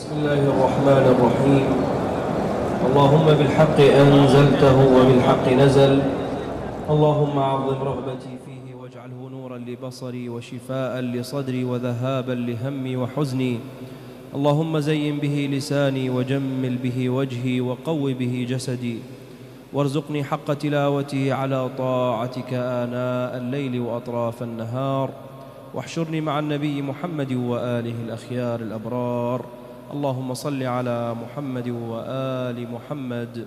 بسم الله الرحمن الرحيم. اللهم بالحق أنزلته وبالحق نزل. اللهم عظم رغبتي فيه واجعله نورا لبصري وشفاء لصدري وذهابا لهمي وحزني. اللهم زين به لساني وجمل به وجهي وقو به جسدي، وارزقني حق تلاوته على طاعتك آناء الليل وأطراف النهار، واحشرني مع النبي محمد وآله الأخيار الأبرار. اللهم صل على محمد وآل محمد.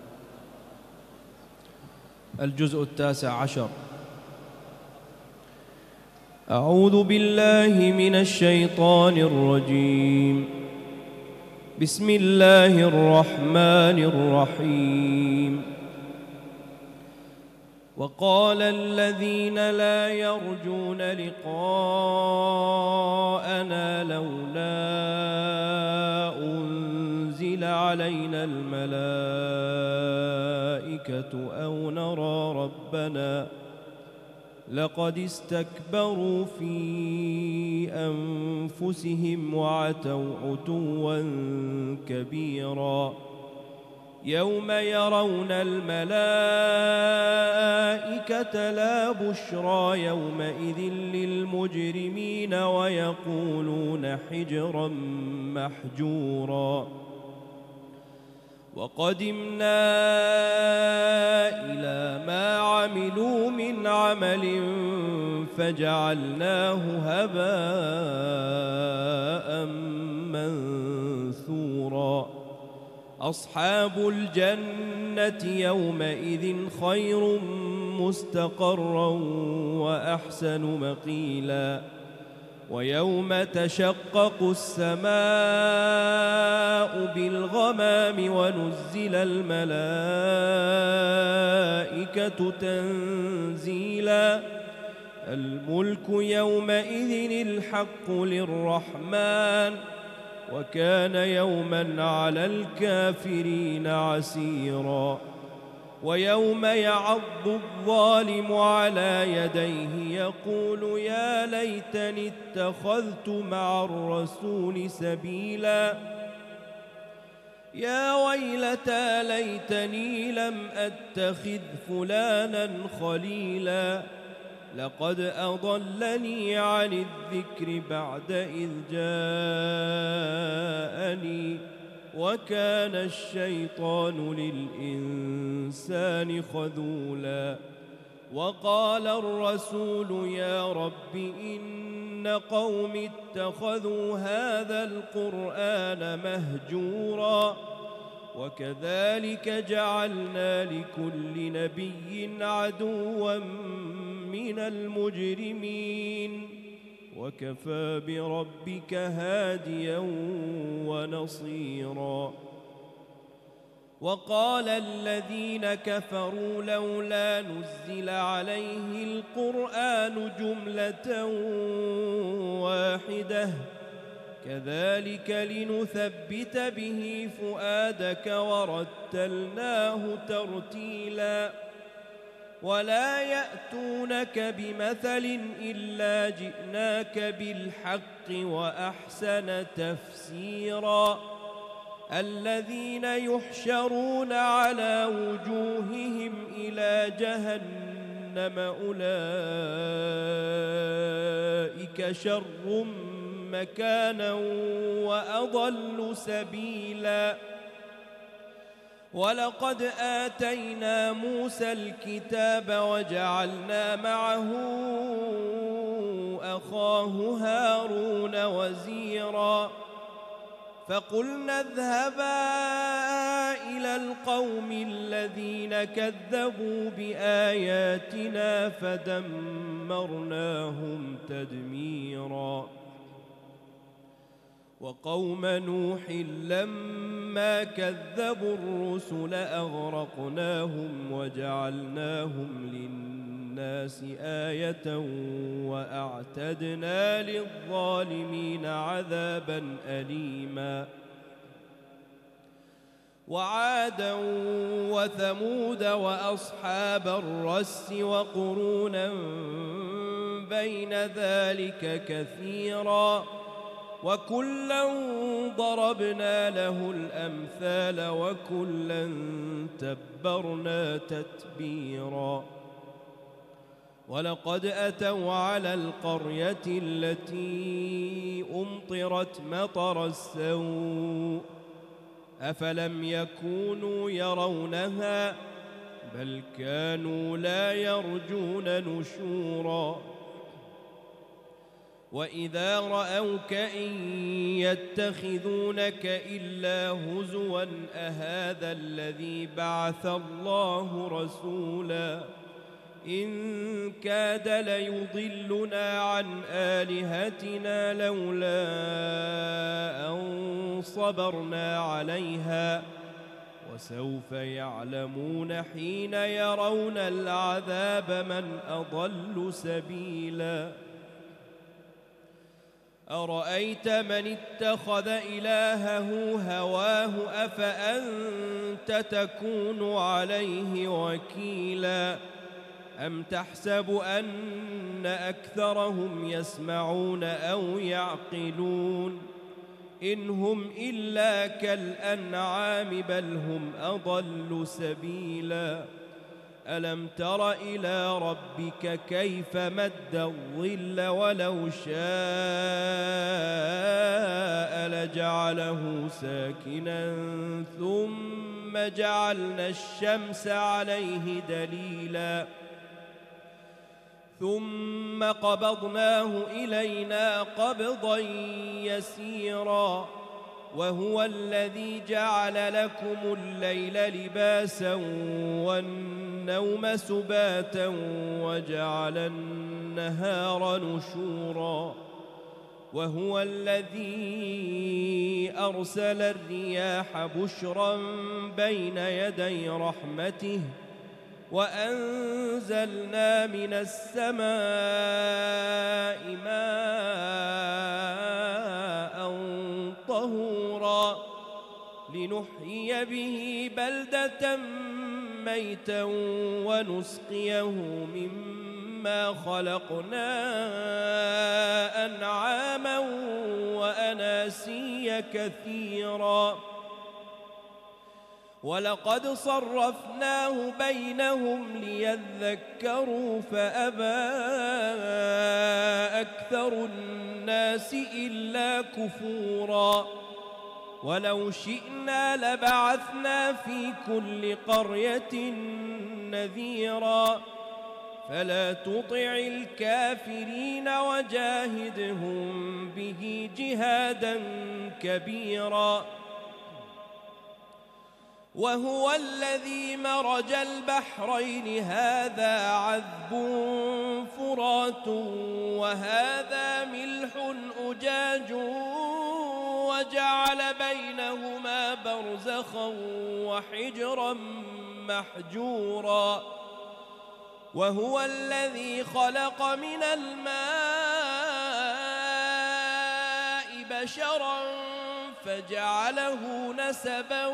الجزء 19. أعوذ بالله من الشيطان الرجيم. بسم الله الرحمن الرحيم. وقال الذين لا يرجون لقاءنا لولا أنزل علينا الملائكة أو نرى ربنا لقد استكبروا في أنفسهم وعتوا عتوا كبيرا. يوم يرون الملائكة لا بشرى يومئذ للمجرمين ويقولون حجرا محجورا. وقدمنا إلى ما عملوا من عمل فجعلناه هباء منثورا. أصحاب الجنة يومئذ خير مستقرا وأحسن مقيلا. ويوم تشقق السماء بالغمام ونزل الملائكة تنزيلا. الملك يومئذ الحق للرحمن وكان يوما على الكافرين عسيرا. ويوم يعض الظالم على يديه يقول يا ليتني اتخذت مع الرسول سبيلا. يا ويلتى ليتني لم أتخذ فلانا خليلا. لقد أضلني عن الذكر بعد إذ جاءني وكان الشيطان للإنسان خذولا. وقال الرسول يا رب إن قوم اتخذوا هذا القرآن مهجورا. وكذلك جعلنا لكل نبي عدوا من المجرمين وكفى بربك هاديا ونصيرا. وقال الذين كفروا لولا نزل عليه القرآن جملة واحدة كذلك لنثبت به فؤادك ورتلناه ترتيلا. ولا يأتونك بمثل إلا جئناك بالحق وأحسن تفسيرا. الذين يحشرون على وجوههم إلى جهنم أولئك شر مكانا وأضل سبيلا. ولقد آتينا موسى الكتاب وجعلنا معه أخاه هارون وزيرا. فقلنا اذهبا إلى القوم الذين كذبوا بآياتنا فدمرناهم تدميرا. وقوم نوح لما كذبوا الرسل أغرقناهم وجعلناهم للناس آية وأعتدنا للظالمين عذابا أليما. وعادا وثمود وأصحاب الرس وقرونا بين ذلك كثيرا. وكلا ضربنا له الأمثال وكلا تبرنا تتبيرا ولقد أتوا على القرية التي أمطرت مطر السوء أفلم يكونوا يرونها بل كانوا لا يرجون نشورا وإذا رأوك إن يتخذونك إلا هزوا أهذا الذي بعث الله رسولا إن كاد ليضلنا عن آلهتنا لولا أن صبرنا عليها وسوف يعلمون حين يرون العذاب من أضل سبيلا أرأيت من اتخذ إلهه هواه أفأنت تكون عليه وكيلا أم تحسب أن أكثرهم يسمعون أو يعقلون إن هم إلا كالأنعام بل هم أضل سبيلا ألم تر إلى ربك كيف مد الظل ولو شاء لجعله ساكنا ثم جعلنا الشمس عليه دليلا ثم قبضناه إلينا قبضا يسيرا وهو الذي جعل لكم الليل لباسا والنوم سباتا وجعل النهار نشورا وهو الذي أرسل الرياح بشرا بين يدي رحمته وأنزلنا من السماء ماء طهورا لنحيي به بلدة ميتا ونسقيه مما خلقنا أنعاما وأناسيا كثيرا ولقد صرفناه بينهم ليذكروا فأبى أكثر الناس إلا كفورا ولو شئنا لبعثنا في كل قرية نذيرا فلا تطع الكافرين وجاهدهم به جهادا كبيرا وهو الذي مرج البحرين هذا عذب فرات وهذا ملح أجاج وجعل بينهما برزخا وحجرا محجورا وهو الذي خلق من الماء بشرا فجعله نسبا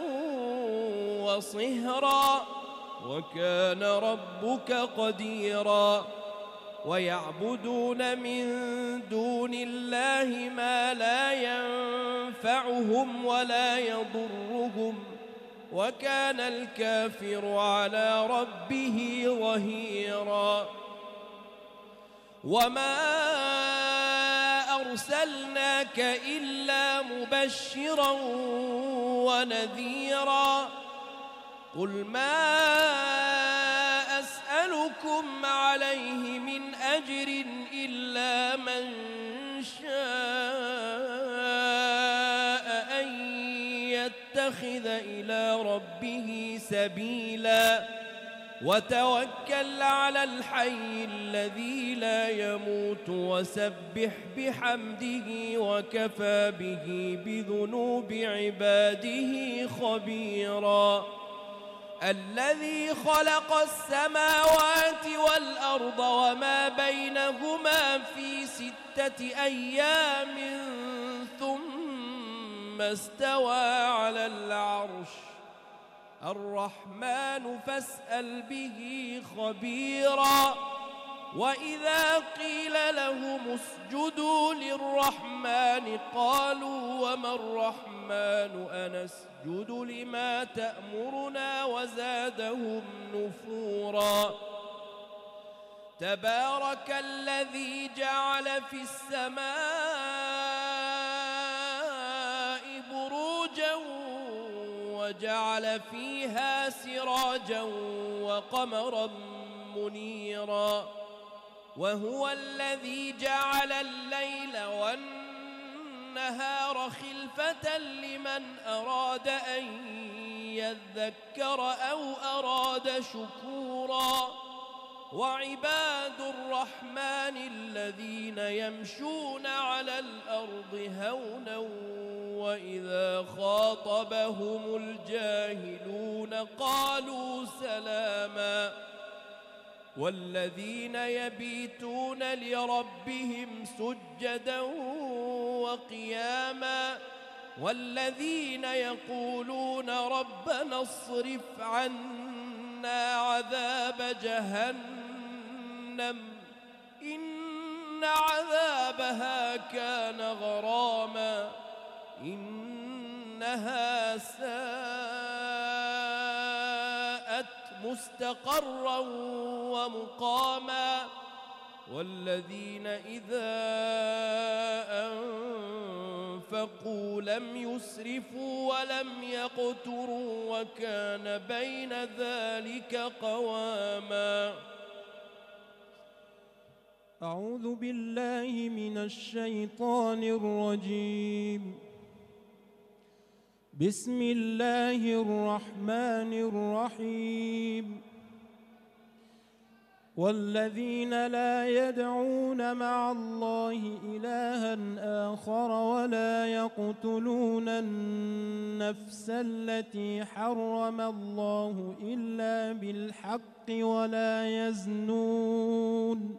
وصهرا وكان ربك قديرا ويعبدون من دون الله ما لا ينفعهم ولا يضرهم وكان الكافر على ربه ظهيرا وما أرسلناك إلا مبشرا ونذيرا قل ما أسألكم عليه من أجر إلا من شاء أن يتخذ إلى ربه سبيلا وتوكل على الحي الذي لا يموت وسبح بحمده وكفى به بذنوب عباده خبيرا الذي خلق السماوات والأرض وما بينهما في 6 أيام ثم استوى على العرش الرحمن فاسأل به خبيرا وإذا قيل لهم اسجدوا للرحمن قالوا وما الرحمن أنسجد لما تأمرنا وزادهم نفورا تبارك الذي جعل في السماء بروجا وجعل فيها سراجا وقمرا منيرا وهو الذي جعل الليل والنهار خلفة لمن أراد أن يذكر أو أراد شكورا وعباد الرحمن الذين يمشون على الأرض هونا وإذا خاطبهم الجاهلون قالوا سلاما والذين يبيتون لربهم سجدا وقياما والذين يقولون ربنا اصرف عنا عذاب جهنم إن عذابها كان غراما إنها ساءت مستقرا ومقاما والذين إذا أنفقوا لم يسرفوا ولم يقتروا وكان بين ذلك قواما. أعوذ بالله من الشيطان الرجيم. بسم الله الرحمن الرحيم. والذين لا يدعون مع الله إلها آخر ولا يقتلون النفس التي حرم الله إلا بالحق ولا يزنون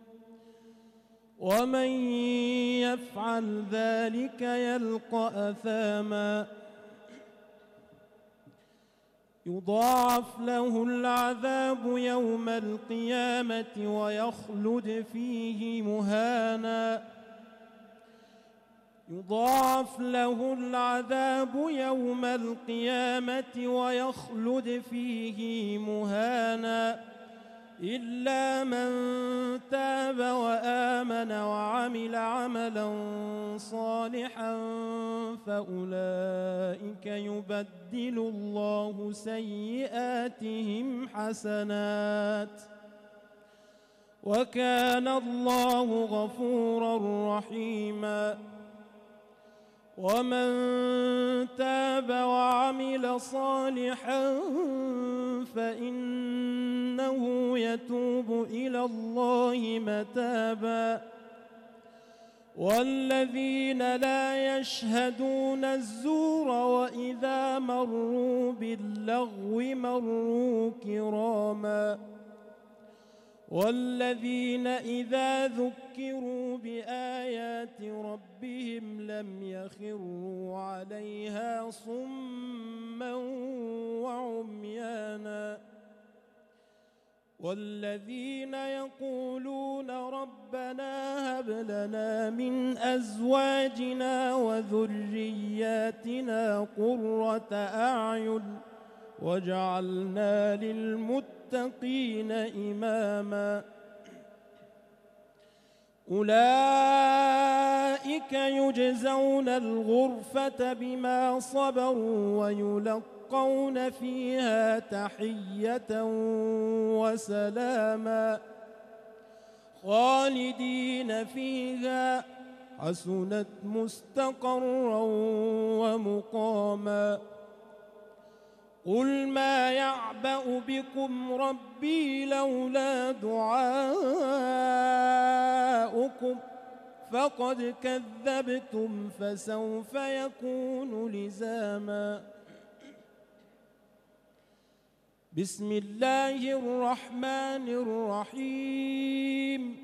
ومن يفعل ذلك يلقى أثاما يضاعف له العذاب يوم القيامة ويخلد فيه مهانا يضاعف له العذاب يوم القيامة ويخلد فيه مهانا إلا من تاب وآمن وعمل عملا صالحا فأولئك يبدل الله سيئاتهم حسنات وكان الله غفورا رحيما. ومن تاب وعمل صالحا فإنه يتوب إلى الله متابا والذين لا يشهدون الزور وإذا مروا باللغو مروا كراما والذين إذا ذكروا بآيات ربهم لم يخروا عليها صما وعميانا والذين يقولون ربنا هب لنا من أزواجنا وذرياتنا قرة أعين واجعلنا للمتقين إماما أولئك يجزون الغرفة بما صبروا ويلقون فيها تحية وسلاما خالدين فيها حسنت مستقرا ومقاما قل ما يعبأ بكم ربي لولا دعاؤكم فقد كذبتم فسوف يكون لزاما. بسم الله الرحمن الرحيم.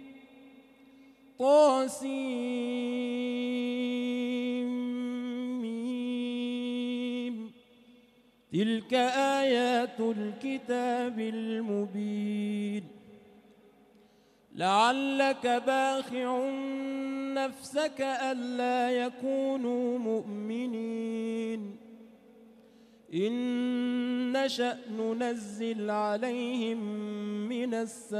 طاسيم تلك آيات الكتاب المبين لعلك باخع نفسك ألا يكونوا مؤمنين إن نشأ ننزل عليهم من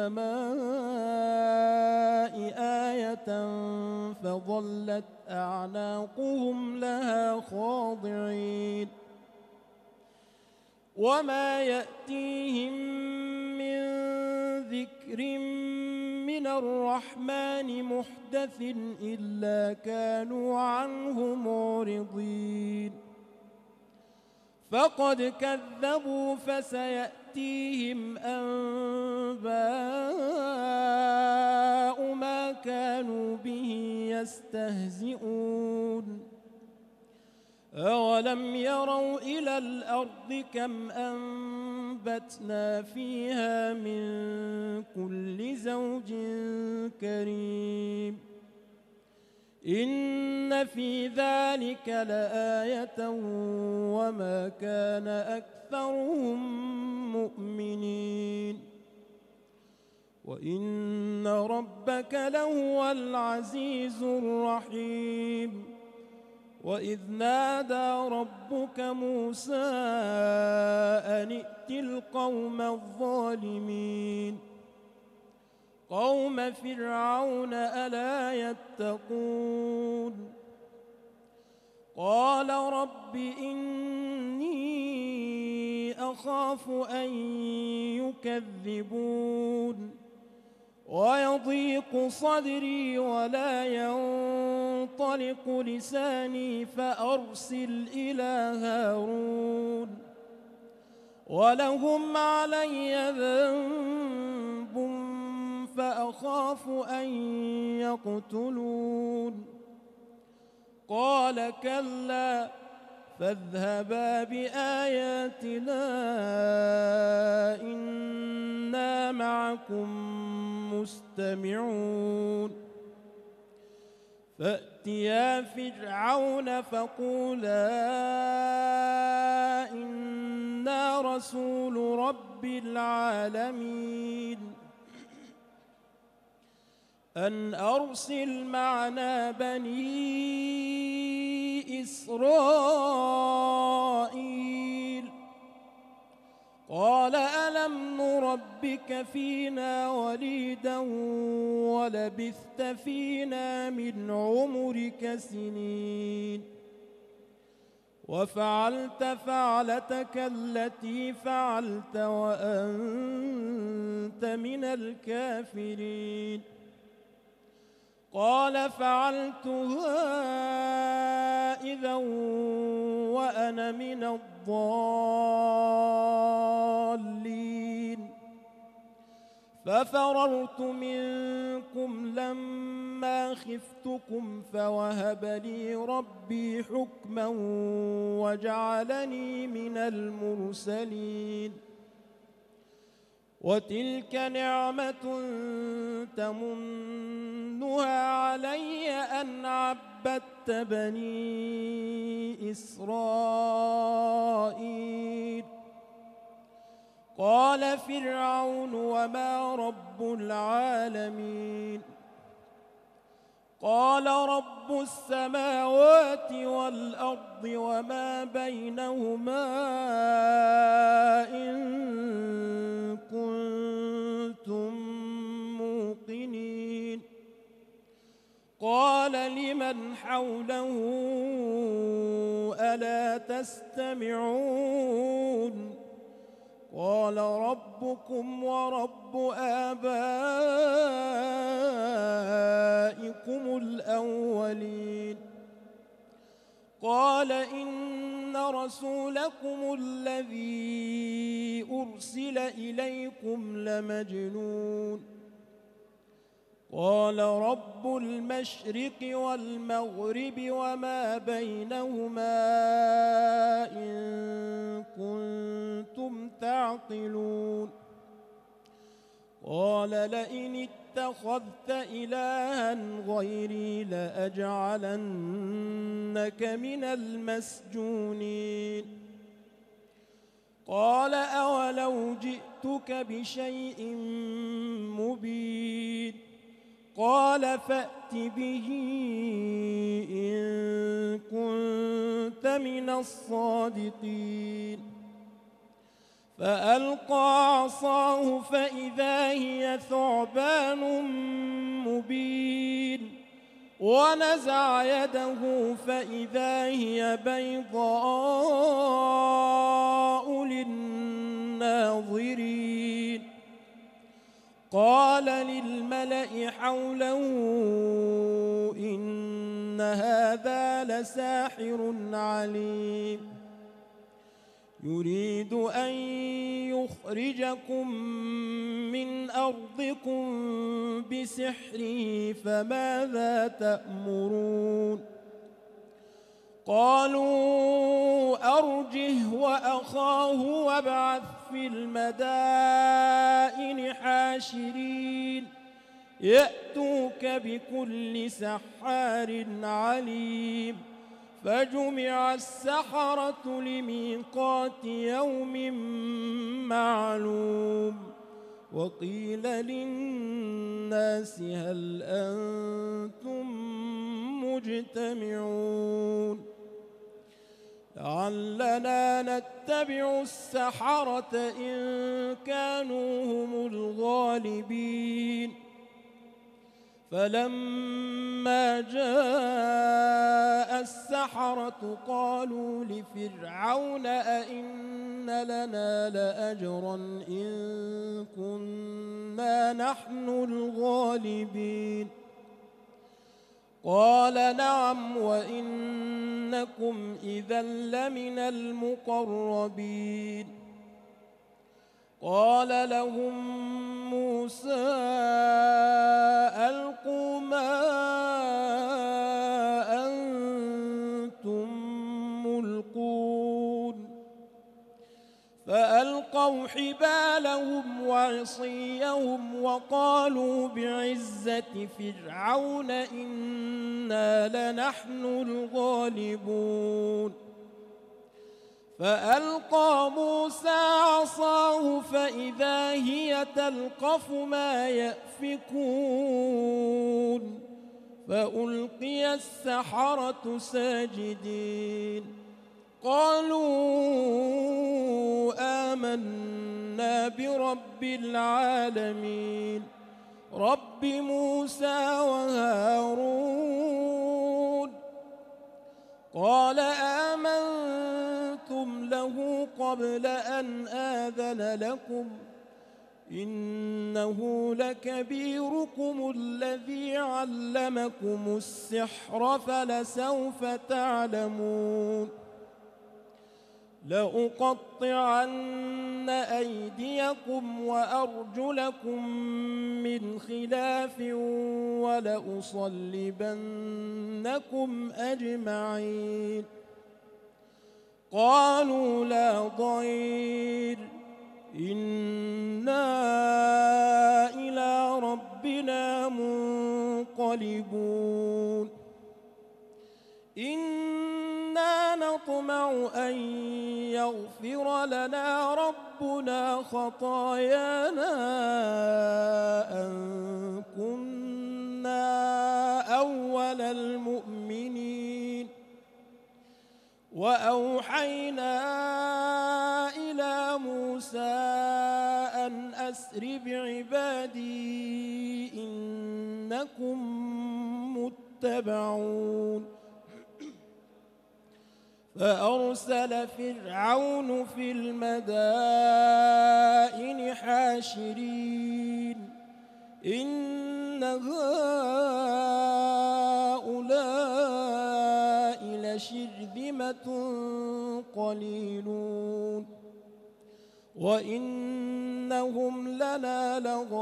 السماء آية فظلت أعناقهم لها خاضعين وما يأتيهم من ذكر من الرحمن محدث إلا كانوا عنه معرضين فقد كذبوا فسيأتيهم أنباء ما كانوا به يستهزئون أولم يروا إلى الأرض كم أنبتنا فيها من كل زوج كريم إن في ذلك لآية وما كان أكثرهم مؤمنين وإن ربك لهو العزيز الرحيم وإذ نادى ربك موسى أن ائت القوم الظالمين قوم فرعون ألا يتقون قال رب إني أخاف أن يكذبون ويضيق صدري ولا ينطلق لساني فأرسل إلى هارون ولهم علي ذنب فأخاف أن يقتلون قال كلا فاذهبا بآياتنا إنا معكم مستمعون فأتيا فرعون فقولا إنا رسول رب العالمين أن أرسل معنا بني إسرائيل قال ألم نربك فينا وليدا ولبثت فينا من عمرك سنين وفعلت فعلتك التي فعلت وأنت من الكافرين قال فعلتها إذا وأنا من الضالين ففررت منكم لما خفتكم فوهب لي ربي حكما وجعلني من المرسلين وتلك نعمة تمنها علي أن عبدت بني إسرائيل قال فرعون وما رب العالمين قال رب السماوات والأرض وما بينهما إن كنتم موقنين قال لمن حوله ألا تستمعون قال ربكم ورب آبائكم الأولين قال إن رسولكم الذي أرسل إليكم لمجنون قال رب المشرق والمغرب وما بينهما إن كنتم تعقلون قال لئن اتخذت إلها غيري لأجعلنك من المسجونين قال أولو جئتك بشيء مبين قال فأت به إن كنت من الصادقين فألقى عصاه فإذا هي ثعبان مبين ونزع يده فإذا هي بيضاء للناظرين قال للملأ حوله إن هذا لساحر عليم يريد أن يخرجكم من أرضكم بسحره فماذا تأمرون قالوا أرجه وأخاه وابعث في المدائن حاشرين يأتوك بكل سحار عليم فجمع السحرة لميقات يوم معلوم وقيل للناس هل أنتم مجتمعون لعلنا نتبع السحرة إن كانوا هم الغالبين فلما جاء السحرة قالوا لفرعون أئن لنا لأجرا إن كنا نحن الغالبين قال نعم وإنكم إذا لمن المقربين قال لهم موسى ألقوا ما أنتم ملقون فألقوا حبالهم وعصيهم وقالوا بعزة فرعون إنا لنحن الغالبون فألقى موسى عصاه فإذا هي تلقف ما يأفكون فألقي السحرة ساجدين قالوا آمنا برب العالمين رب موسى وهارون قال آمنتم له قبل أن آذن لكم إنه لكبيركم الذي علمكم السحر فلسوف تعلمون لأقطعن أيديكم وأرجلكم من خلاف ولأصلبنكم أجمعين قالوا لا ضير إنا إلى ربنا منقلبون إنا نطمع أن يغفر لنا ربنا خطايانا أن كنا أول المؤمنين وأوحينا إلى موسى أن أسر بعبادي إنكم متبعون فأرسل فرعون في المدائن حاشرين إن هؤلاء لشرذمة قليلون وإنهم لنا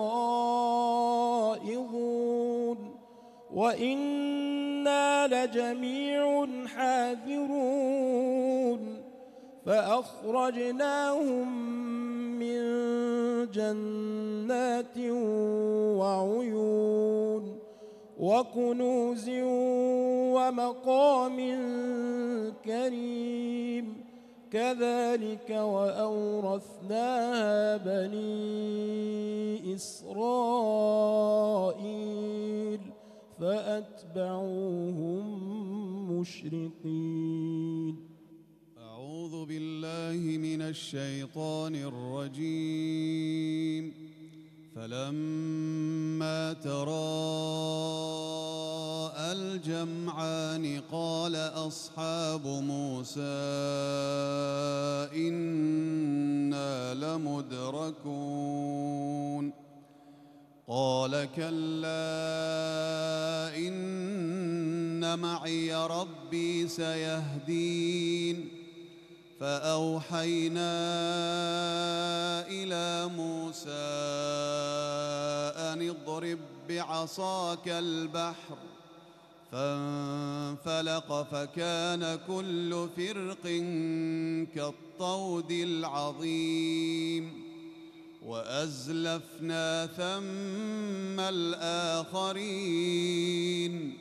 لغائظون وإنا لجميع حاذرون فأخرجناهم من جنات وعيون وكنوز ومقام كريم كذلك وأورثناها بني إسرائيل فأتبعوهم مشرقين. أعوذ بالله من الشيطان الرجيم. فلما تراءى الجمعان قال أصحاب موسى إنا لمدركون قال كلا إن معي ربي سيهدين فأوحينا إلى موسى أن اضرب بعصاك البحر فانفلق فكان كل فرق كالطود العظيم وأزلفنا ثم الآخرين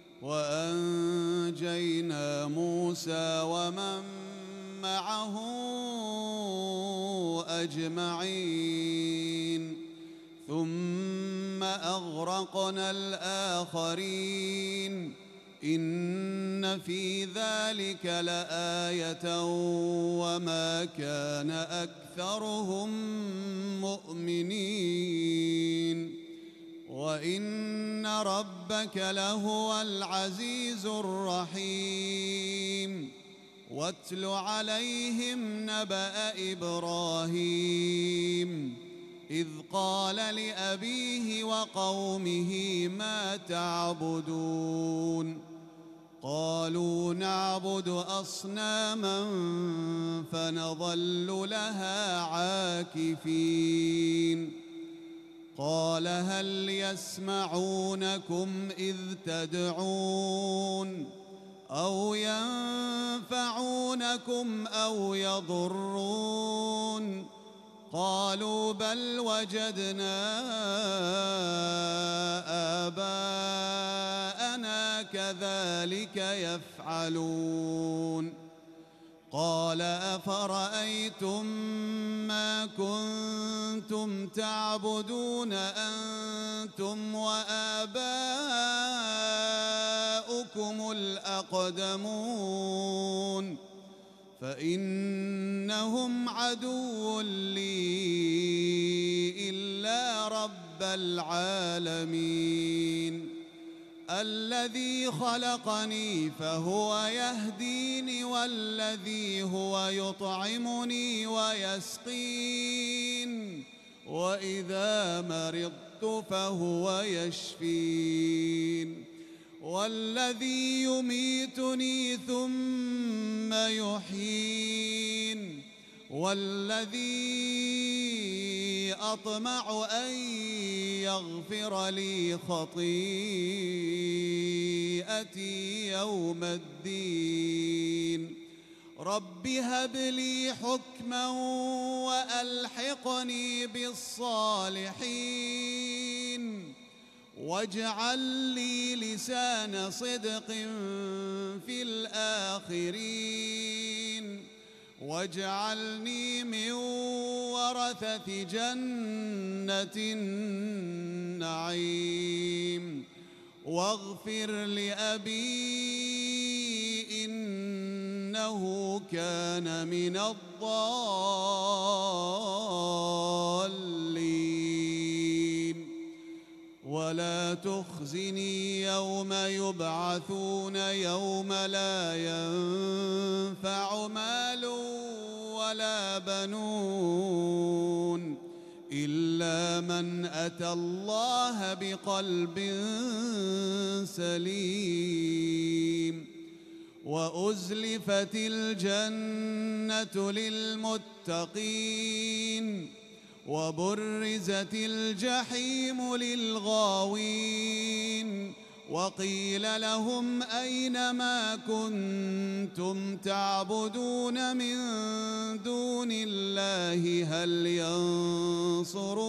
وأنجينا موسى ومن معه أجمعين ثم أغرقنا الآخرين إن في ذلك لآية وما كان أكثرهم مؤمنين وإن ربك لهو العزيز الرحيم واتل عليهم نبأ إبراهيم إذ قال لأبيه وقومه ما تعبدون قالوا نعبد أصناما فنظل لها عاكفين قال هل يسمعونكم إذ تدعون أو ينفعونكم أو يضرون قالوا بل وجدنا آباءنا كذلك يفعلون قال أفرأيتم ما كنتم تعبدون أنتم وآباؤكم الأقدمون فإنهم عدو لي إلا رب العالمين الذي خلقني فهو يهديني والذي هو يطعمني ويسقين وإذا مرضت فهو يشفين والذي يميتني ثم يحيين والذي أطمع أن يغفر لي خطيئتي يوم الدين رب هب لي حكما وألحقني بالصالحين واجعل لي لسان صدق في الآخرين واجعلني من ورثة جنة النعيم واغفر لأبي إنه كان من الضالين ولا تخزني يوم يبعثون يوم لا ينفع مال ولا بنون إلا من أتى الله بقلب سليم وأزلفت الجنة للمتقين وبرزت الجحيم للغاوين وقيل لهم أين ما كنتم تعبدون من دون الله هل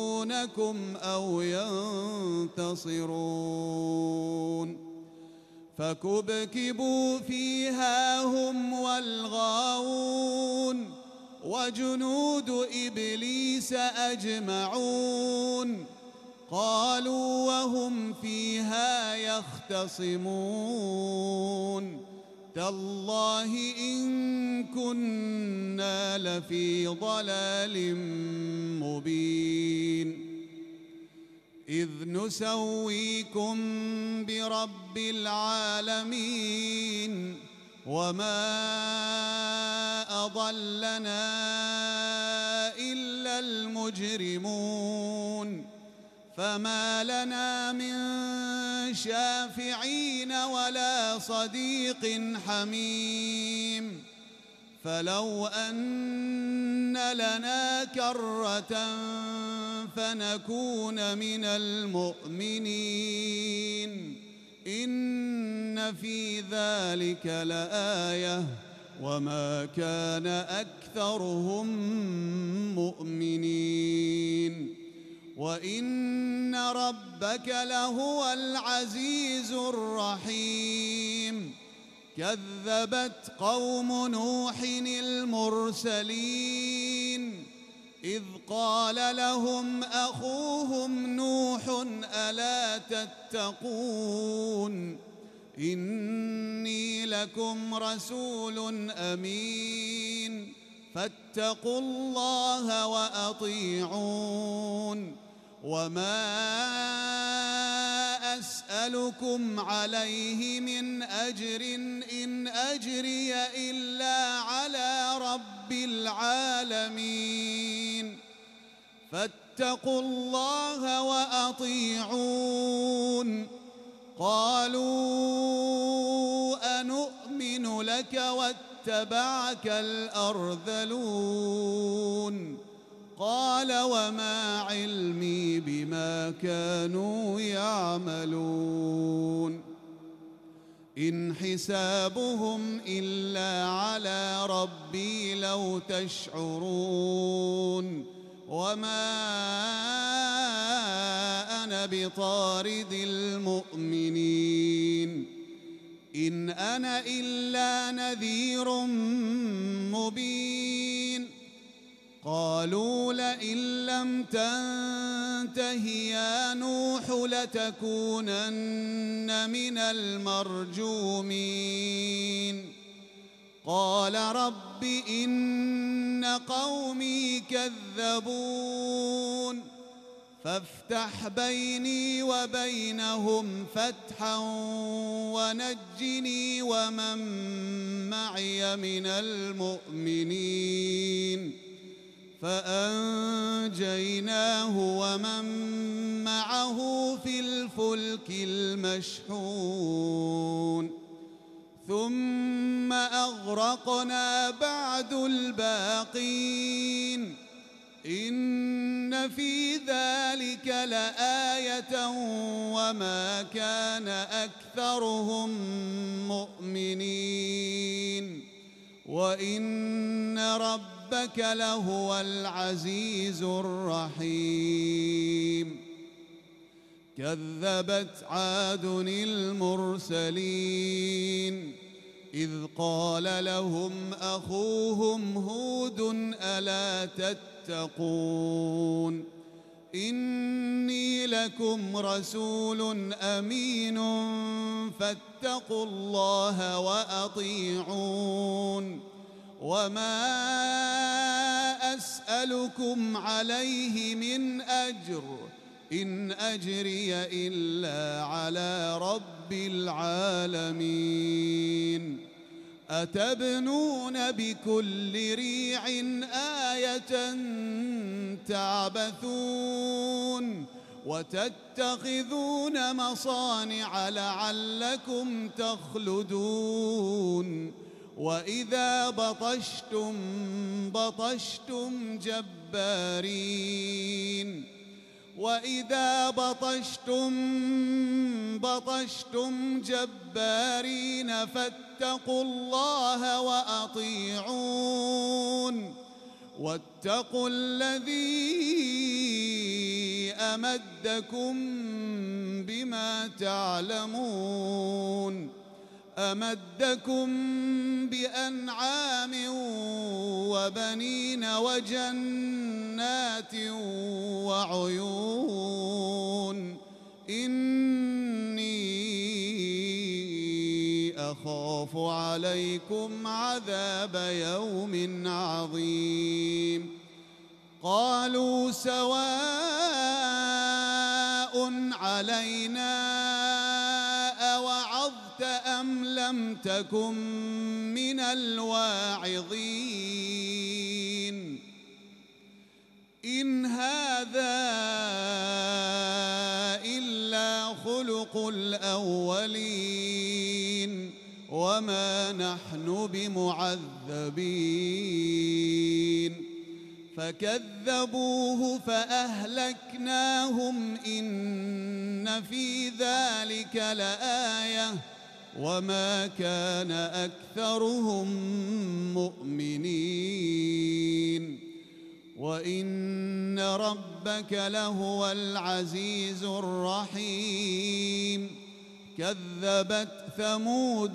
ينصرونكم أو ينتصرون فكبكبوا فيها هم والغاوون وجنود إبليس أجمعون قالوا وهم فيها يختصمون تالله إن كنا لفي ضلال مبين إذ نسويكم برب العالمين وما أضلنا إلا المجرمون فما لنا من شافعين ولا صديق حميم فلو أن لنا كرة فنكون من المؤمنين إن في ذلك لآية وما كان أكثرهم مؤمنين وإن ربك لهو العزيز الرحيم كذبت قوم نوح المرسلين إذ قال لهم أخوهم نوح ألا تتقون إني لكم رسول أمين فاتقوا الله وأطيعون وما أسألكم عليه من أجر إن أجري إلا على رب العالمين فاتقوا الله وأطيعون قالوا أنؤمن لك واتبعك الأرذلون قال وما علمي بما كانوا يعملون إن حسابهم إلا على ربي لو تشعرون وما أنا بطارد المؤمنين إن أنا إلا نذير مبين قالوا لئن لم تنته يا نوح لتكونن من المرجومين قال رب إن قومي كذبون فافتح بيني وبينهم فتحا ونجني ومن معي من المؤمنين فأنجيناه ومن معه في الفلك المشحون ثم أغرقنا بعد الباقين إن في ذلك لآية وما كان أكثرهم مؤمنين وإن ربك لهو العزيز الرحيم كذبت عاد المرسلين إذ قال لهم أخوهم هود ألا تتقون إني لكم رسول أمين فاتقوا الله وأطيعون وما أسألكم عليه من أجر إن أجري إلا على رب العالمين أتبنون بكل ريع آية تعبثون وتتخذون مصانع لعلكم تخلدون وإذا بطشتم بطشتم جبارين وإذا بطشتم بطشتم جبارين فاتقوا الله وأطيعون واتقوا الذي أمدكم بما تعلمون أمدكم بأنعام وبنين وجنات وعيون إني أخاف عليكم عذاب يوم عظيم قالوا سواء علينا أوعظت أم لم تكن من الواعظين إن هذا إلا خلق الأولين وما نحن بمعذبين فكذبوه فأهلكناهم إن في ذلك لآية وما كان أكثرهم مؤمنين وإن ربك لهو العزيز الرحيم كذبت ثمود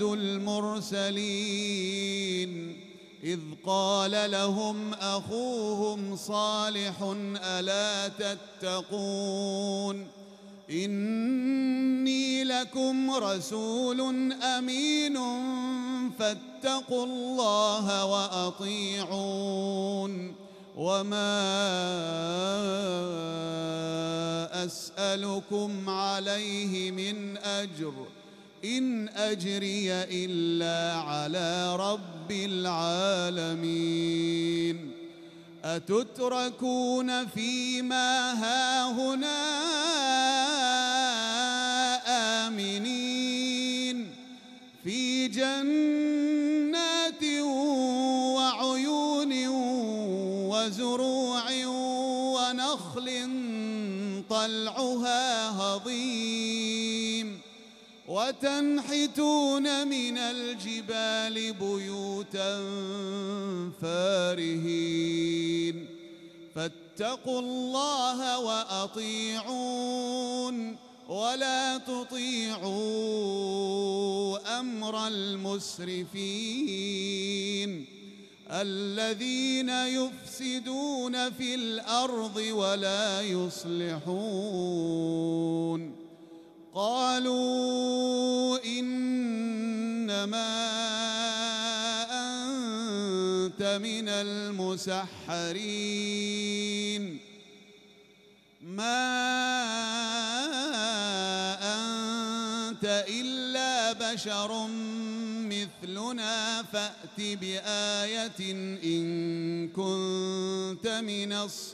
المرسلين إذ قال لهم أخوهم صالح ألا تتقون إني لكم رسول أمين فاتقوا الله وأطيعون وما أسألكم عليه من أجر إن أجري إلا على رب العالمين أتتركون فيما هاهنا آمنين في جنات وعيون وزروع ونخل طلعها هضيم وتنحتون من الجبال بيوتا فارهين فاتقوا الله وأطيعون ولا تطيعوا أمر المسرفين الذين يفسدون في الأرض ولا يصلحون قالوا إنما أنت من المسحرين ما أنت إلا بشر مثلنا فأت بآية إن كنت من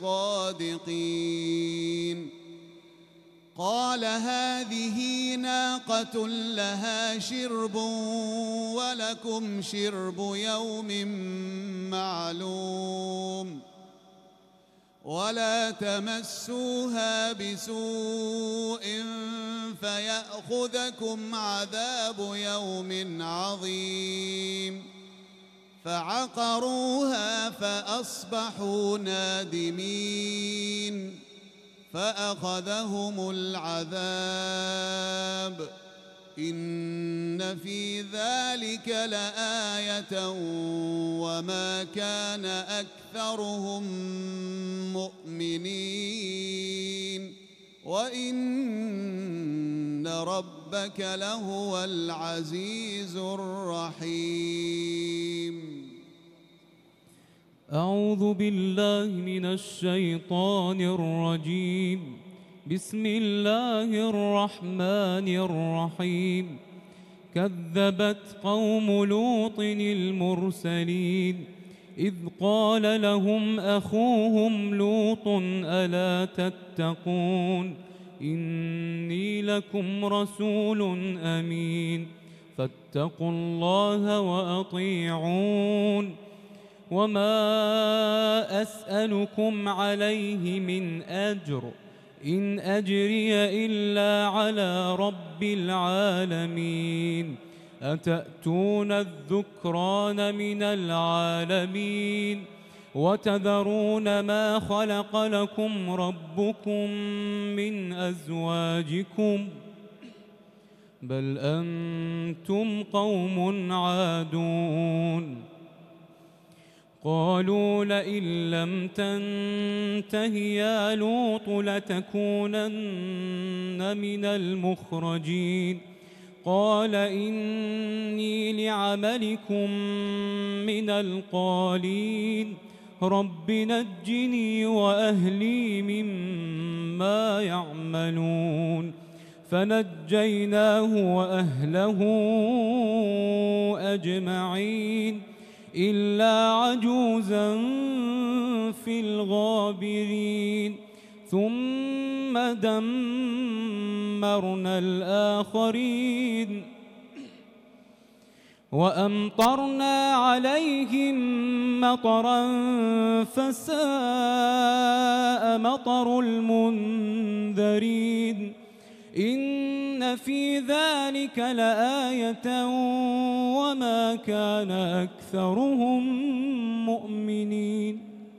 الصادقين قال هذه ناقة لها شرب ولكم شرب يوم معلوم ولا تمسوها بسوء فيأخذكم عذاب يوم عظيم فعقروها فأصبحوا نادمين فأخذهم العذاب إن في ذلك لآية وما كان أكثرهم مؤمنين وإن ربك لهو العزيز الرحيم أعوذ بالله من الشيطان الرجيم بسم الله الرحمن الرحيم كذبت قوم لوط المرسلين إذ قال لهم أخوهم لوط ألا تتقون إني لكم رسول أمين فاتقوا الله وأطيعون وما أسألكم عليه من أجر إن أجري إلا على رب العالمين أتأتون الذكران من العالمين وتذرون ما خلق لكم ربكم من أزواجكم بل أنتم قوم عادون. قالوا لئن لم تنته يا لوط لتكونن من المخرجين. قال إني لعملكم من القالين رب نجني وأهلي مما يعملون. فنجيناه وأهله أجمعين إلا عجوزا في الغابرين. ثم دمرنا الآخرين وأمطرنا عليهم مطرا فساء مطر المنذرين. إن في ذلك لآية وما كان أكثرهم مؤمنين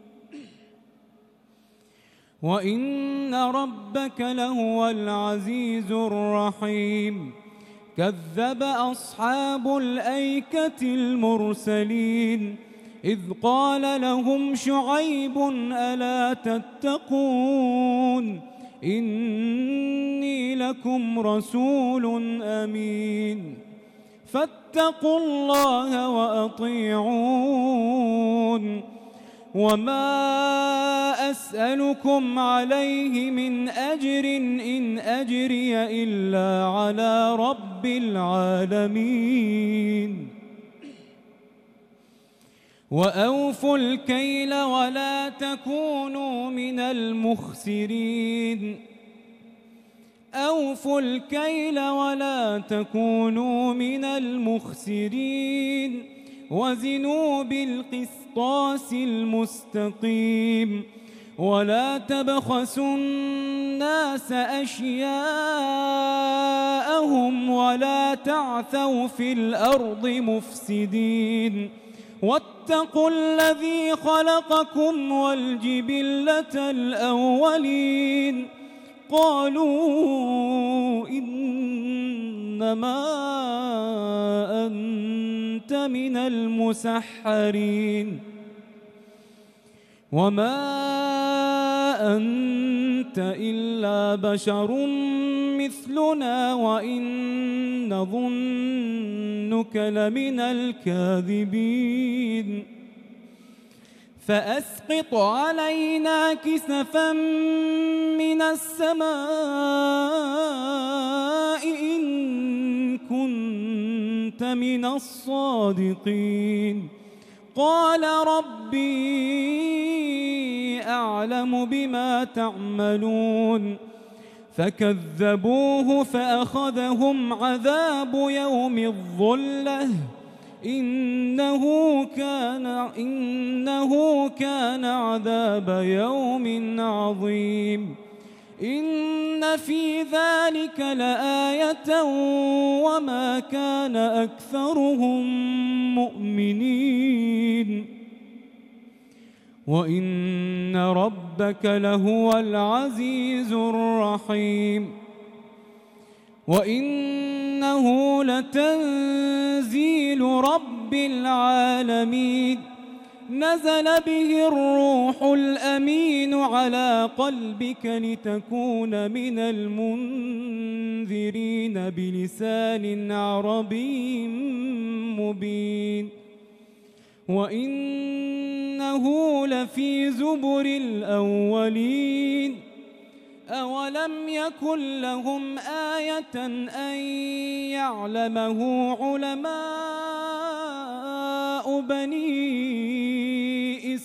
وإن ربك لهو العزيز الرحيم. كذب أصحاب الأيكة المرسلين إذ قال لهم شعيب ألا تتقون إني لكم رسول أمين فاتقوا الله وأطيعون. وما أسألكم عليه من أجر إن أجري إلا على رب العالمين. وأوفوا الكيل ولا تكونوا من المخسرين. أوفوا الكيل ولا تكونوا من المخسرين وزنوا بالقسطاس المستقيم ولا تبخسوا الناس أشياءهم ولا تعثوا في الأرض مفسدين. واتقوا الذي خلقكم والجبلة الأولين. قالوا إنما أنت من المسحرين وما أنت إلا بشر مثلنا وإن نظنك لمن الكاذبين. فأسقط علينا كسفا من السماء إن كنت من الصادقين. قال ربي أعلم بما تعملون. فكذبوه فأخذهم عذاب يوم الظلة إنه كان عذاب يوم عظيم. إن في ذلك لآية وما كان أكثرهم مؤمنين وإن ربك لهو العزيز الرحيم. وإنه لتنزيل رب العالمين نزل به الروح الأمين على قلبك لتكون من المنذرين بلسان عربي مبين. وإنه لفي زبر الأولين. أولم يكن لهم آية أن يعلمه علماء بني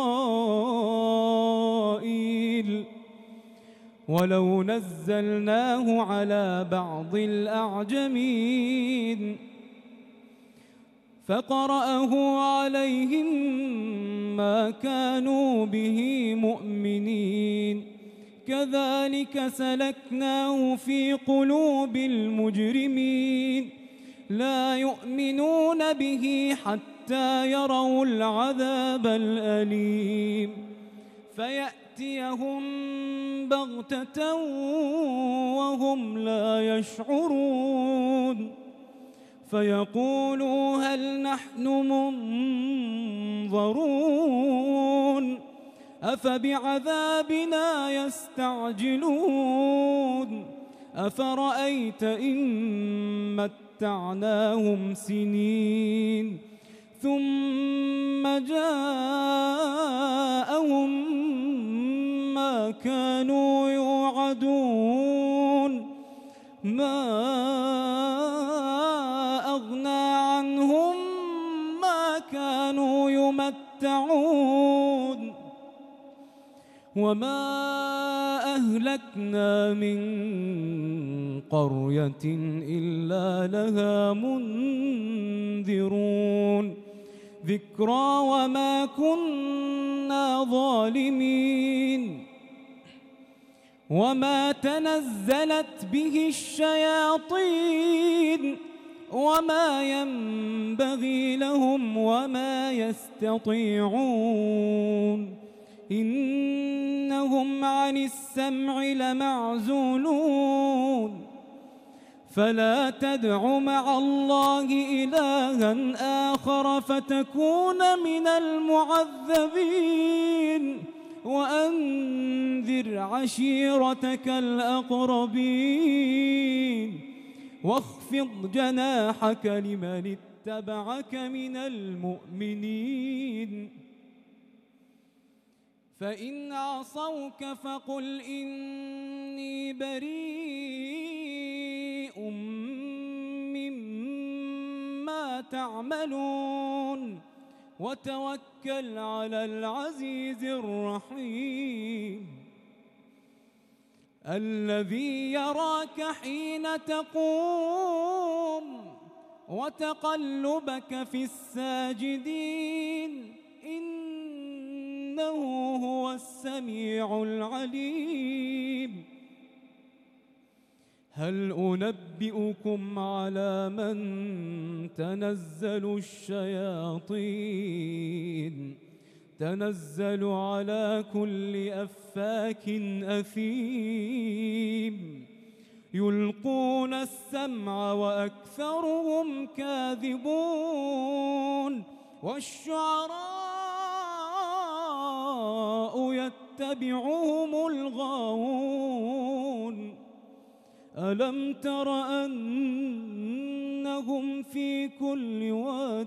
إسرائيل. ولو نزلناه على بعض الأعجمين فقرأه عليهم ما كانوا به مؤمنين. كذلك سلكناه في قلوب المجرمين لا يؤمنون به حتى يروا العذاب الأليم. فيأتيهم بغتة وهم لا يشعرون فيقولوا هل نحن منظرون أفبعذابنا يستعجلون أفرأيت إن متعناهم سنين ثم جاءهم ما كانوا يوعدون ما أغنى عنهم ما كانوا يمتعون وما أهلكنا من قرية إلا لها منذرون ذكرى وما كنا ظالمين وما تنزلت به الشياطين وما ينبغي لهم وما يستطيعون إنهم عن السمع لمعزولون فلا تدع مع الله إلها آخر فتكون من المعذبين وأنذر عشيرتك الأقربين واخفض جناحك لمن اتبعك من المؤمنين فإن عصوك فقل إني بريء مما تعملون وتوكل على العزيز الرحيم الذي يراك حين تقوم وتقلبك في الساجدين إنه هو السميع العليم هل أنبئكم على من تنزل الشياطين تنزل على كل أفاك أثيم يلقون السمع وأكثرهم كاذبون والشعراء يتبعهم الغاوون ألم تر أنهم في كل واد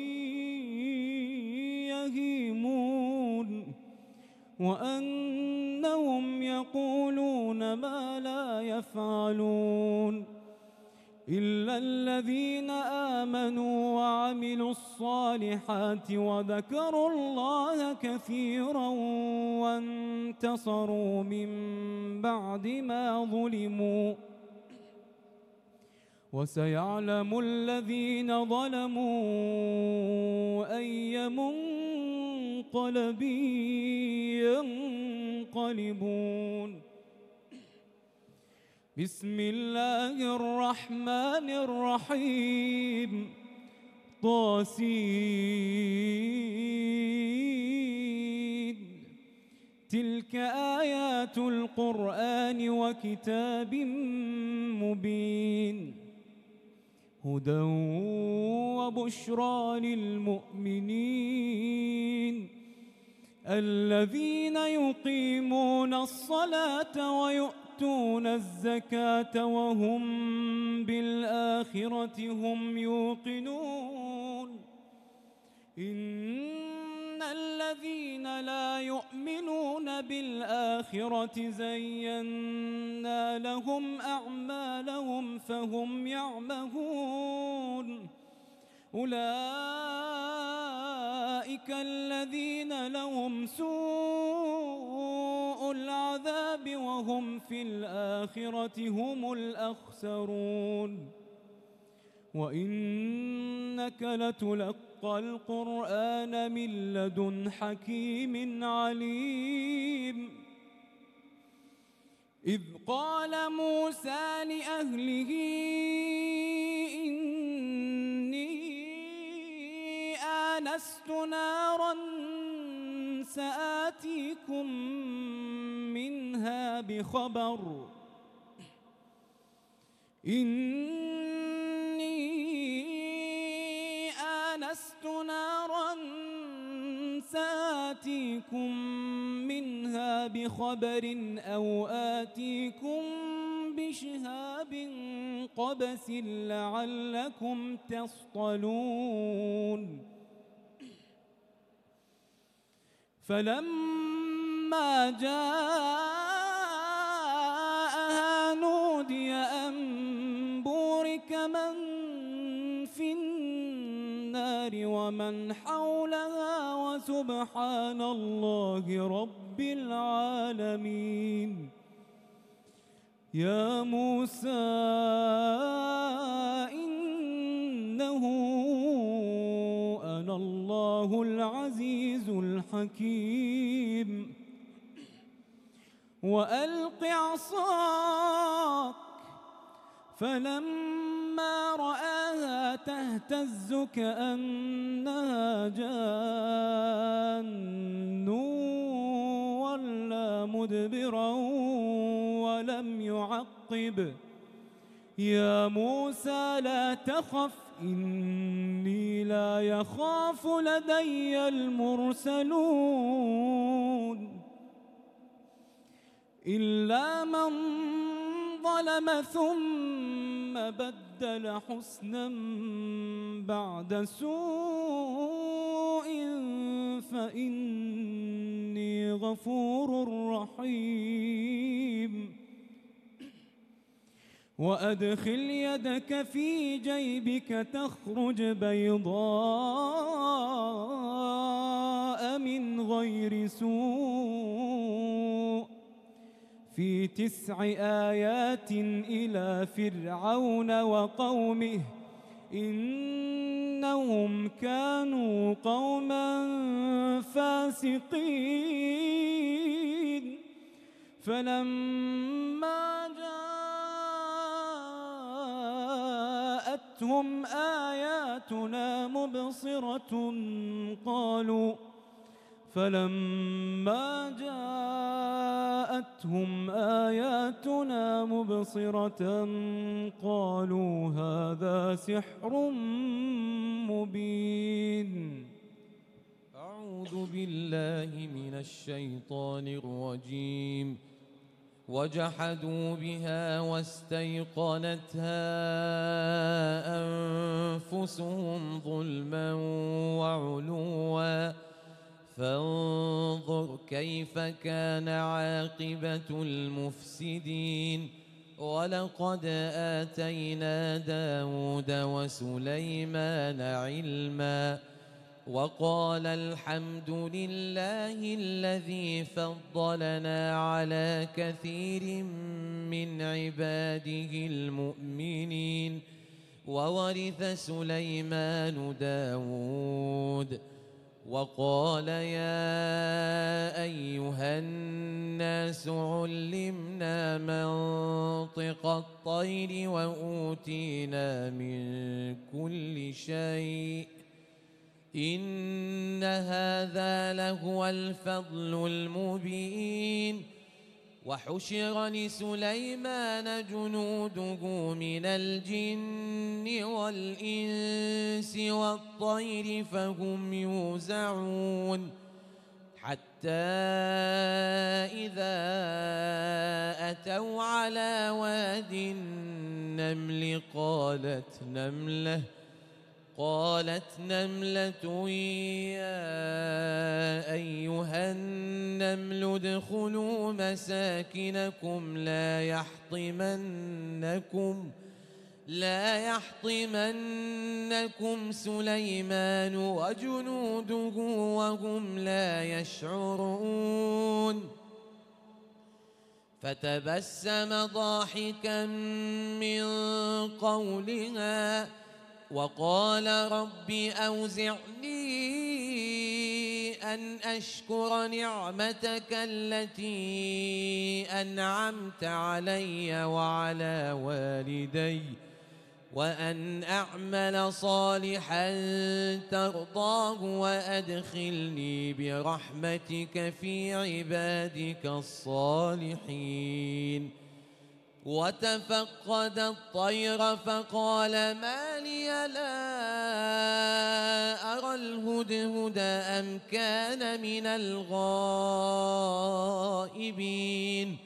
يهيمون وأنهم يقولون ما لا يفعلون إلا الذين آمنوا وعملوا الصالحات وذكروا الله كثيرا وانتصروا من بعد ما ظلموا وسيعلم الذين ظلموا أي منقلب ينقلبون بسم الله الرحمن الرحيم طاسين تلك آيات القرآن وكتاب مبين هدى وبشرى للمؤمنين الذين يقيمون الصلاة ويؤتون الزكاة وهم بالآخرة هم يوقنون إن الذين لا يؤمنون بالآخرة زينا لهم أعمالهم فهم يعمهون أولئك الذين لهم سوء العذاب وهم في الآخرة هم الأخسرون وإنك لتلقى القرآن من لدن حكيم عليم إذ قال موسى لأهله إني آنست نارا سآتيكم لكم منها بخبر إني آنست نارا سآتيكم منها بخبر أو آتيكم بشهاب قبس لعلكم تصطلون فلما جاءها نودي أن بورك من في النار ومن حولها وسبحان الله رب العالمين يا موسى إنه أنا الله العزيز الحكيم وألق عصاك فلما رآها تهتز كأنها جان ولا مدبرا ولم يعقب يا موسى لا تخف إني لا يخاف لدي المرسلون إلا من ظلم ثم بدل حسنا بعد سوء فإني غفور رحيم وأدخل يدك في جيبك تخرج بيضاء من غير سوء في 9 آيات إلى فرعون وقومه إنهم كانوا قوما فاسقين فلما جاءتهم آياتنا مبصرة قالوا هذا سحر مبين أعوذ بالله من الشيطان الرجيم وجحدوا بها واستيقنتها أنفسهم ظلما وعلوا فانظر كيف كان عاقبة المفسدين ولقد آتينا داود وسليمان علما وقال الحمد لله الذي فضلنا على كثير من عباده المؤمنين وورث سليمان داود وقال يا أيها الناس علمنا منطق الطير وأوتينا من كل شيء إن هذا لهو الفضل المبين وحشر لسليمان جنوده من الجن والإنس والطير فهم يوزعون حتى إذا أتوا على واد النمل قالت نملة يا أيها النمل ادخلوا مساكنكم لا يحطمنكم سليمان وجنوده وهم لا يشعرون فتبسم ضاحكا من قولها وقال رب أوزعني أن أشكر نعمتك التي أنعمت علي وعلى والدي وأن أعمل صالحا ترضاه وأدخلني برحمتك في عبادك الصالحين. وتفقد الطير فقال ما لي لا أرى الهدهد أم كان من الغائبين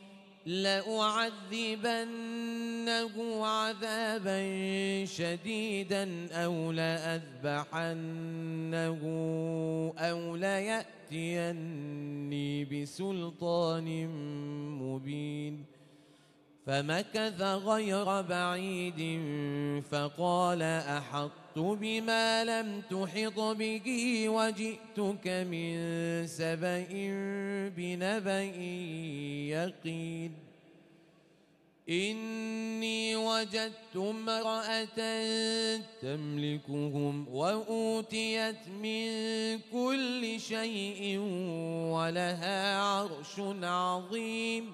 لأعذبنه عذابا شديدا أو لأذبحنه أو ليأتيني بسلطان مبين. فمكث غير بعيد فقال أحطت بما لم تحط به وجئتك من سبأ بنبأ يقين. إني وجدت امرأة تملكهم وأوتيت من كل شيء ولها عرش عظيم.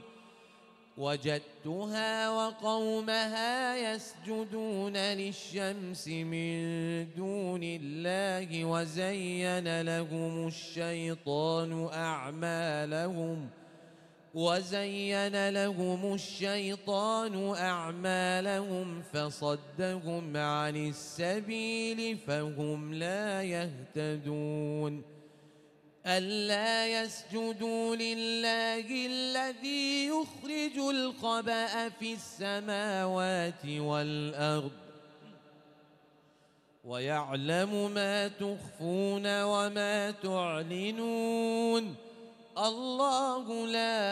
وجدتها وقومها يسجدون للشمس من دون الله وزين لهم الشيطان أعمالهم فصدهم عن السبيل فهم لا يهتدون. ألا يسجدوا لله الذي يخرج الخبأ في السماوات والأرض ويعلم ما تخفون وما تعلنون. الله لا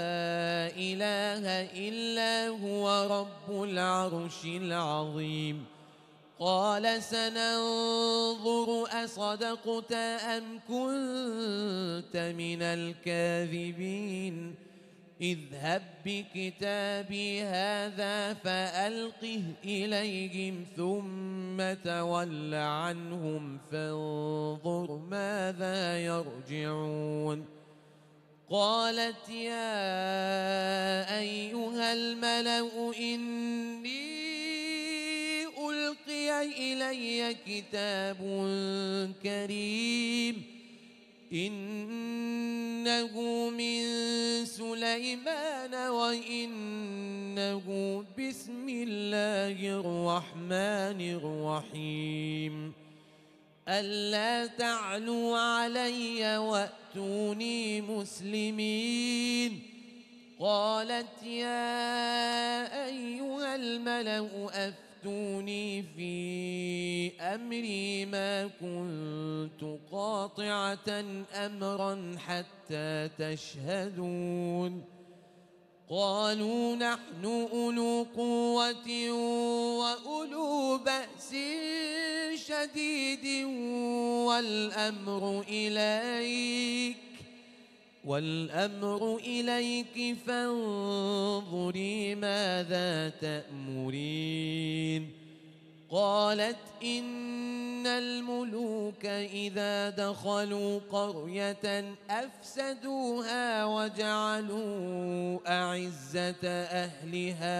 إله إلا هو رب العرش العظيم. قال سننظر أصدقت أم كنت من الكاذبين. اذهب بكتابي هذا فألقه إليهم ثم تول عنهم فانظر ماذا يرجعون. قالت يا أيها الملأ إني ألقي إلي كتاب كريم إنه من سليمان وإنه بسم الله الرحمن الرحيم. ألا تعلوا علي وأتوني مسلمين. قالت يا أيها الملأ أفتوني في أمري ما كنت قاطعة أمرا حتى تشهدون. قالوا نحن أولو قوة وأولو بأس شديد والأمر إليك فانظري ماذا تأمرين. قالت إن الملوك إذا دخلوا قرية أفسدوها وجعلوا أعزة أهلها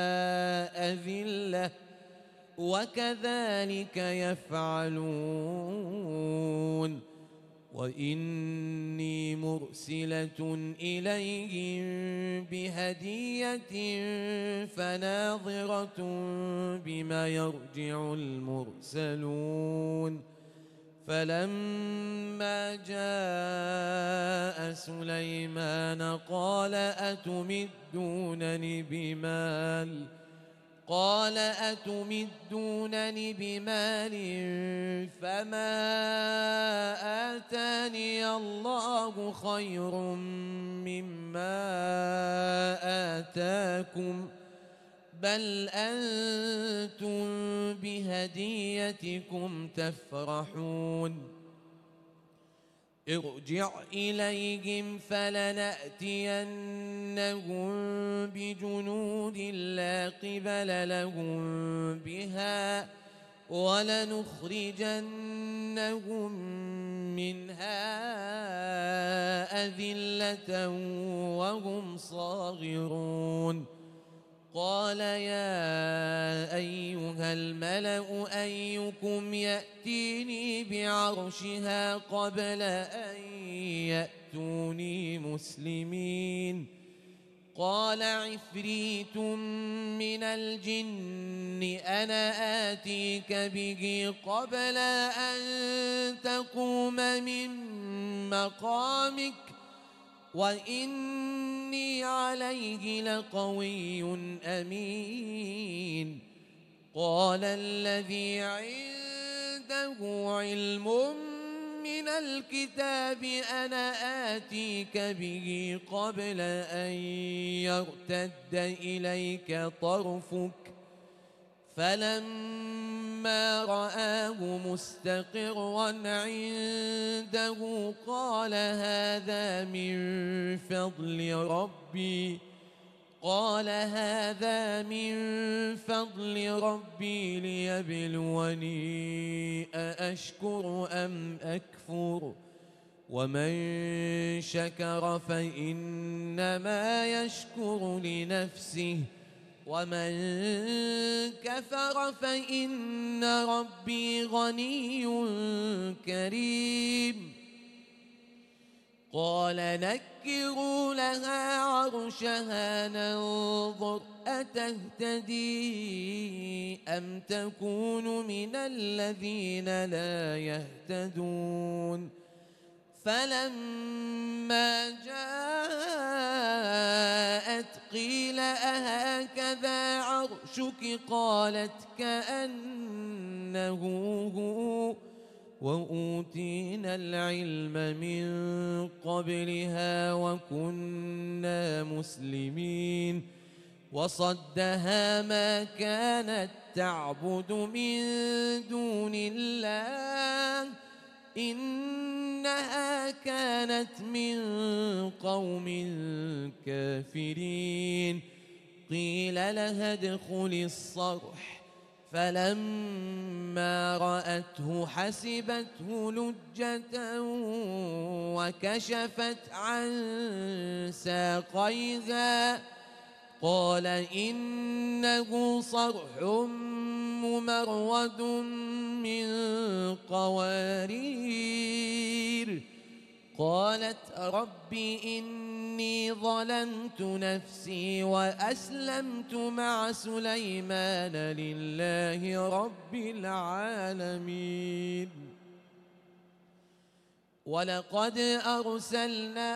أذلة وكذلك يفعلون. وإني مرسلة إليهم بهدية فناظرة بما يرجع المرسلون. فلما جاء سليمان قال أتمدونني بمال فما آتاني الله خير مما آتاكم بل أنتم بهديتكم تفرحون. ارجع إليهم فلنأتينهم بجنود لا قبل لهم بها ولنخرجنهم منها أذلة وهم صاغرون. قال يا أيها الملأ أيكم يأتيني بعرشها قبل أن يأتوني مسلمين قال عفريت من الجن أنا آتيك به قبل أن تقوم من مقامك وإني عليه لقوي أمين قال الذي عنده علم من الكتاب أنا آتيك به قبل أن يرتد إليك طرفك فلما رآه مستقرا عنده قال هذا من فضل ربي ليبلوني أأشكر أم أكفر ومن شكر فإنما يشكر لنفسه ومن كفر فإن ربي غني كريم قال نكروا لها عرشها ننظر أتهتدي أم تكون من الذين لا يهتدون فلما جاءت قيل أهكذا عرشك قالت كأنه هو وأوتينا العلم من قبلها وكنا مسلمين وصدها ما كانت تعبد من دون الله إنها كانت من قوم كافرين قيل لها ادخلي الصرح فلما رأته حسبته لجة وكشفت عن ساقيها قال إنه صرح ممرد من قوارير قالت رب إني ظلمت نفسي وأسلمت مع سليمان لله رب العالمين ولقد أرسلنا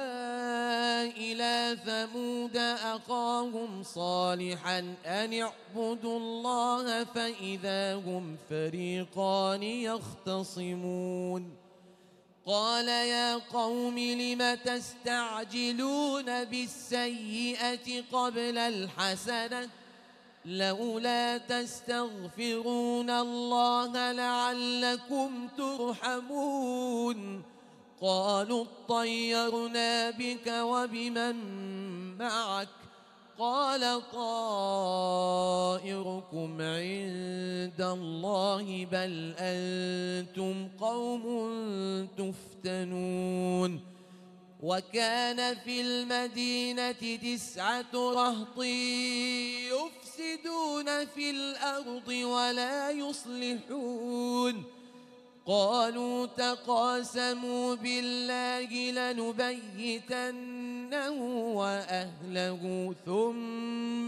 إلى ثمود أخاهم صالحا أن اعبدوا الله فإذا هم فريقان يختصمون قال يا قوم لم تستعجلون بالسيئة قبل الحسنة لولا تستغفرون الله لعلكم ترحمون قالوا اطيرنا بك وبمن معك قال طائركم عند الله بل أنتم قوم تفتنون وكان في المدينة 9 رهط يفسدون في الأرض ولا يصلحون قالوا تقاسموا بالله لنبيتنه وأهله ثم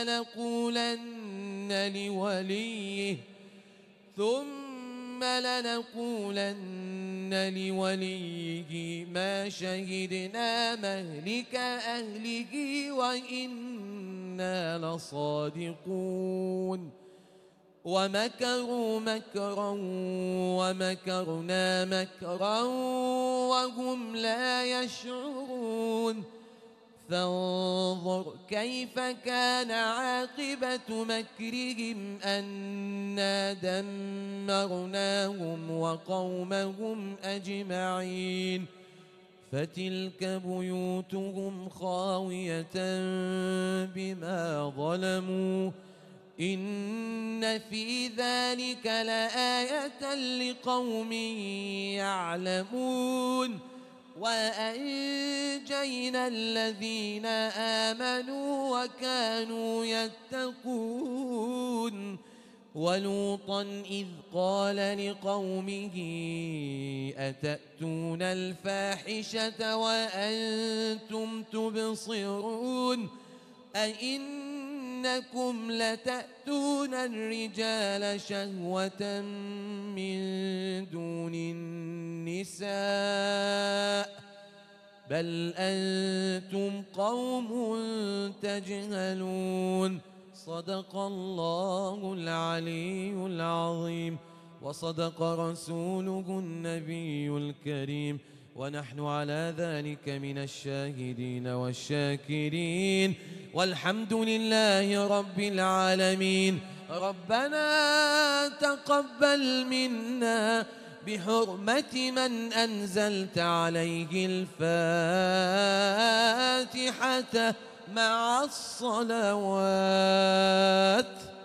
لنقولن لوليه ما شهدنا مهلك أهله وإنا لصادقون ومكروا مكرا ومكرنا مكرا وهم لا يشعرون فانظر كيف كان عاقبة مكرهم أنا دمرناهم وقومهم أجمعين فتلك بيوتهم خاوية بما ظلموا إن في ذلك لآية لقوم يعلمون وأنجينا الذين آمنوا وكانوا يتقون ولوطا إذ قال لقومه أتأتون الفاحشة وأنتم تبصرون أئنكم لتأتون الرجال شهوة من دون النساء بل أنتم قوم تجهلون صدق الله العلي العظيم وصدق رسوله النبي الكريم ونحن على ذلك من الشاهدين والشاكرين والحمد لله رب العالمين. ربنا تقبل منا بحرمة من أنزلت عليه الفاتحة مع الصلوات.